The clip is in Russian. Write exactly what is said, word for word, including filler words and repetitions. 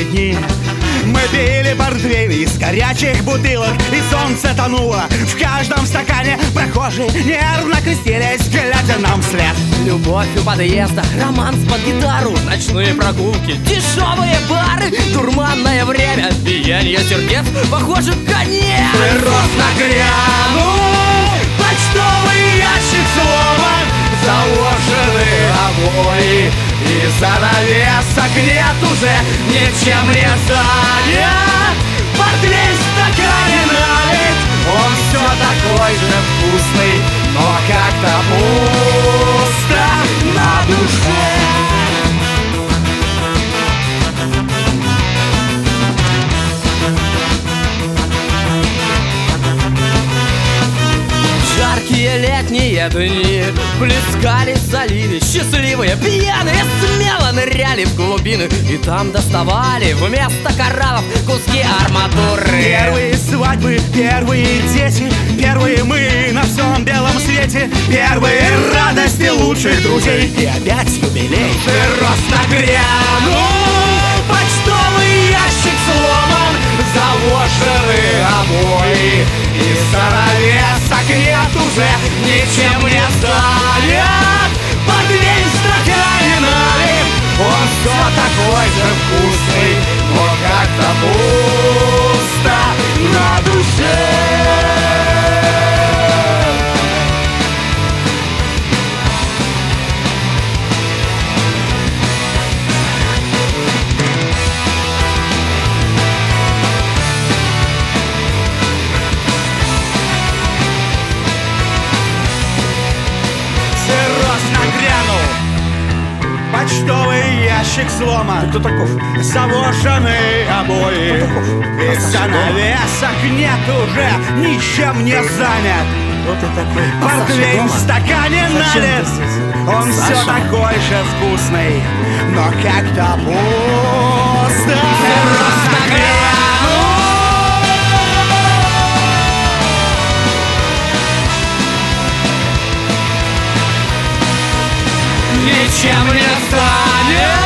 дни. Мы пили портвейн из горячих бутылок, и солнце тонуло в каждом стакане. Прохожие нервно крестились, глядя нам вслед. Любовь у подъезда, романс под гитару, ночные прогулки, дешевые бары, дурманное время, биение сердец, похоже, конец. Рост нагрянул, почтовый ящик сломан, заложены обои, и занавесок нет уже, ничем не занят. Портвейн в стакане налит, он все такой же вкусный, но как-то пусто на душе. Жаркие летние дни плескались в заливе, счастливые, пьяные, смело ныряли в глубины, и там доставали вместо кораллов куски арматуры. Первые свадьбы, первые дети, первые мы на всем белом свете, первые радости лучших друзей, и опять юбилей. Рост нагрянул, почтовый ящик сломан, заложены обои, и занавесок нет уже, ничем не занят. Портвейн в стакане налит, он все такой же вкусный, но как-то пусто на душе. Почтовый ящик сломан, Кто таков? заложены обои, и занавесок нет уже, ничем не занят. Кто ты такой? Портвейн в стакане налит, он все Саша? такой же вкусный, но как-то пусто. Рост нагрянул, ничем не станет.